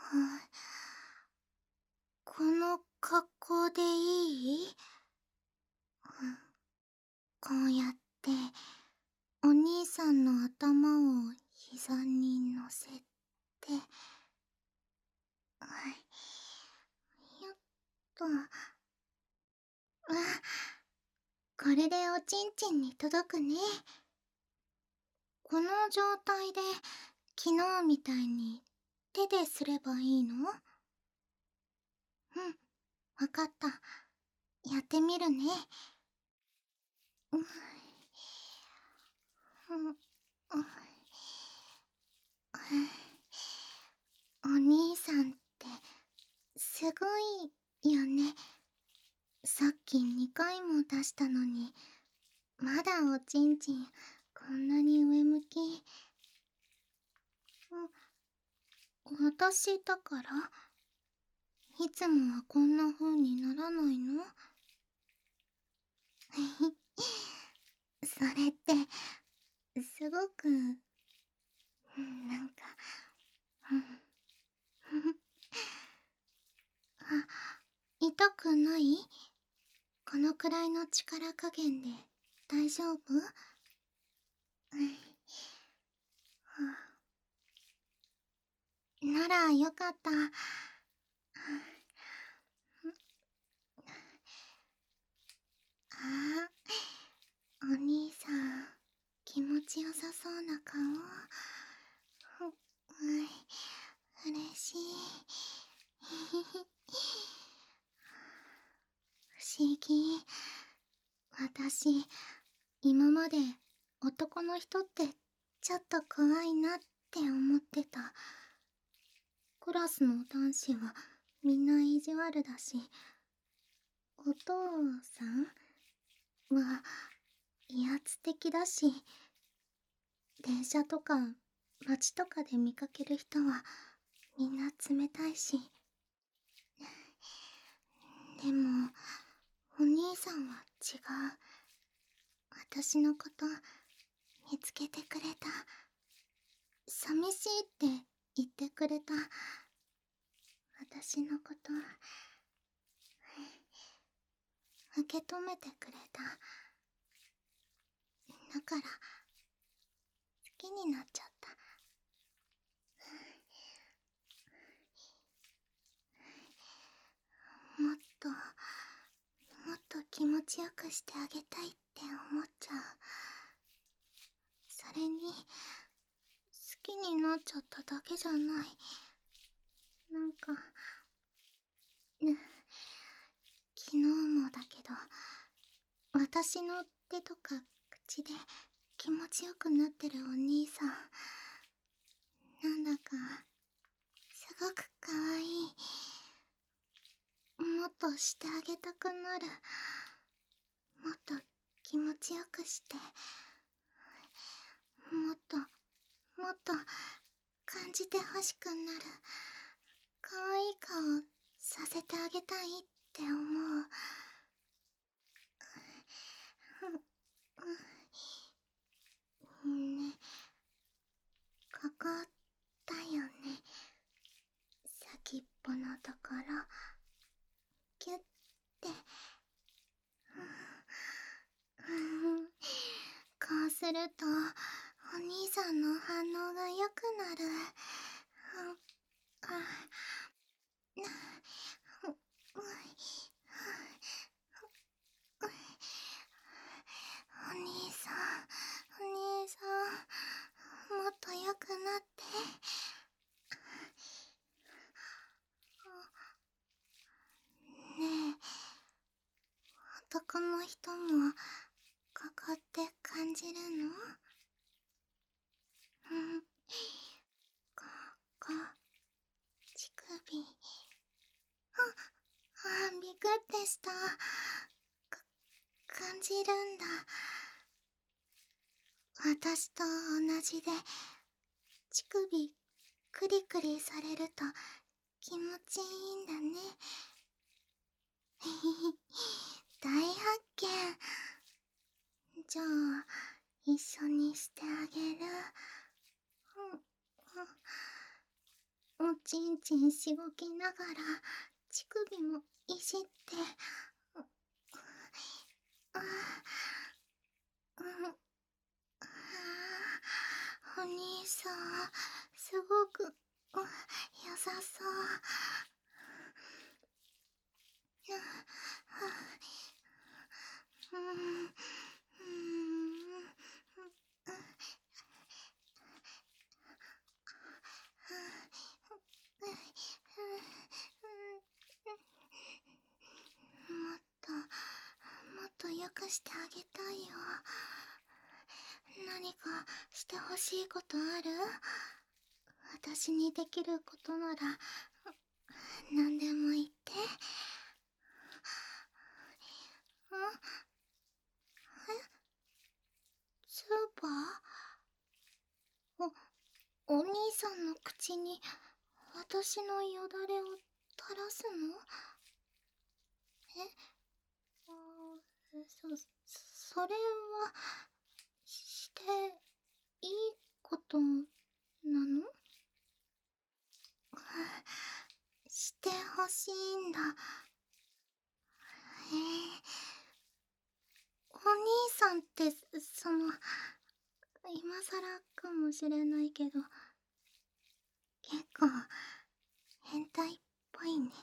この格好でいい？こうやってお兄さんの頭を膝に乗せて、よっと。これでおちんちんに届くね。この状態で昨日みたいに手ですればいいの？わかった。やってみるね。お兄さんってすごいよね。さっき2回も出したのに、まだおちんちんこんなに上向き。私だから？いつもはこんな風にならないの？それってすごくなんか痛くない？このくらいの力加減で大丈夫？ならよかった。お兄さん気持ちよさそうな顔。嬉しい。不思議。私今まで男の人ってちょっと怖いなって思ってた。クラスの男子はみんな意地悪だし、お父さんは威圧的だし、電車とか街とかで見かける人はみんな冷たいし。でもお兄さんは違う。私のこと見つけてくれた。寂しいって言ってくれた。私のこと受け止めてくれた。だから好きになっちゃった。もっともっと気持ちよくしてあげたいって思っちゃう。それに好きになっちゃっただけじゃない。なんか昨日もだけど、私の手とか口で気持ちよくなってるお兄さん、なんだかすごくかわいい。もっとしてあげたくなる。もっと気持ちよくして、もっともっと感じてほしくなる。かわいい顔させてあげたいって思う。ね、ここだよね。先っぽのところキュッて。こうするとお兄さんの反応が良くなる。お兄さん、お兄さん、もっと良くなって。ねえ、男の人もここって感じるの？ここ、乳首。びくってした。感じるんだ。私と同じで乳首クリクリされると気持ちいいんだね。大発見。じゃあ一緒にしてあげる。おちんちんしごきながら乳首もいじって、あうん、お兄さん、すごく優さそう。うん、もっと、もっとよくしてあげたいよ。何かしてほしいことある？私にできることなら、何でも言って。スーパー？お兄さんの口に私のよだれを垂らすの？えあそれは、していいことなの？してほしいんだ。お兄さんって、今更かもしれないけど、結構、変態っぽいね。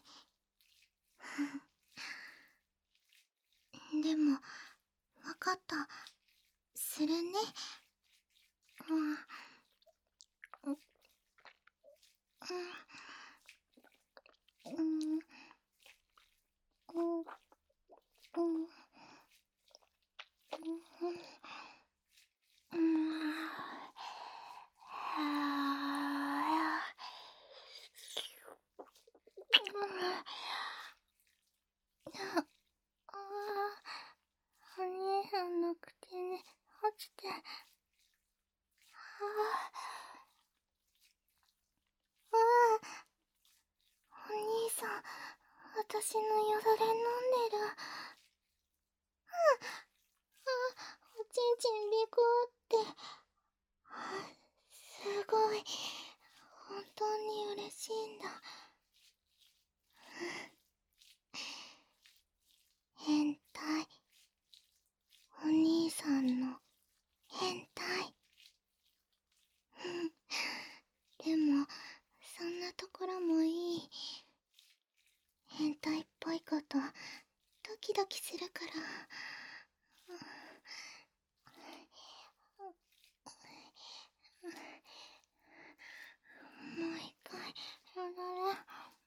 でも、わかった。するね。うん。うん。うん。うん。うん。うん。お兄さんの口に落ちて、お兄さん、私のよだれ飲んでる。おちんちんびこって。すごい。本当に嬉しいんだ。変態。お兄さんの変態。でも、そんなところもいい。変態っぽいこと、ドキドキするから。もう一回、よだれ。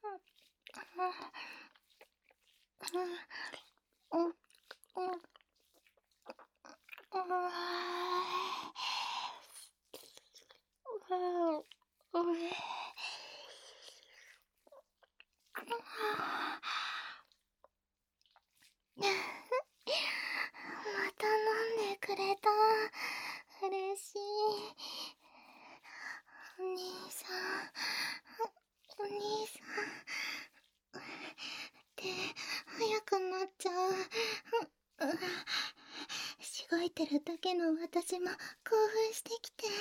また飲んでくれた。嬉しい。お兄さん、お兄さん。手、早くなっちゃう。しごいてるだけの私も興奮してきて。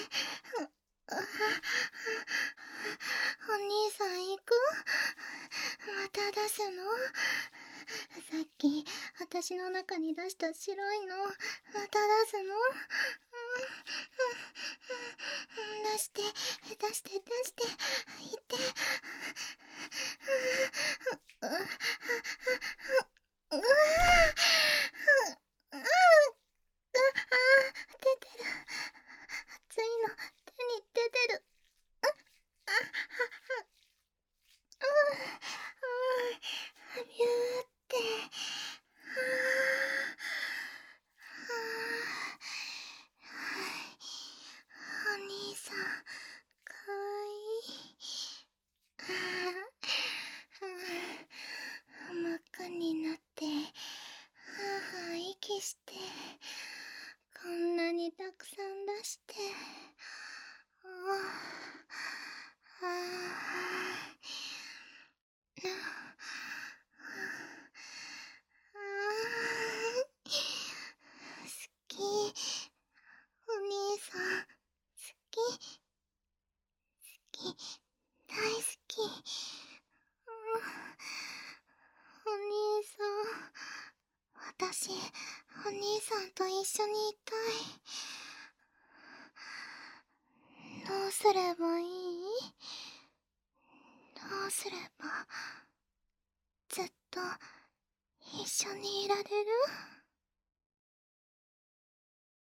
お兄さん行く？また出すの？さっき私の中に出した白いのまた出すの？出して出して出して言って。出てる。熱いの手に出てる。ビューってお兄さんかわいい。 私、お兄さんと一緒にいたい。どうすればいい？どうすればずっと一緒にいられる？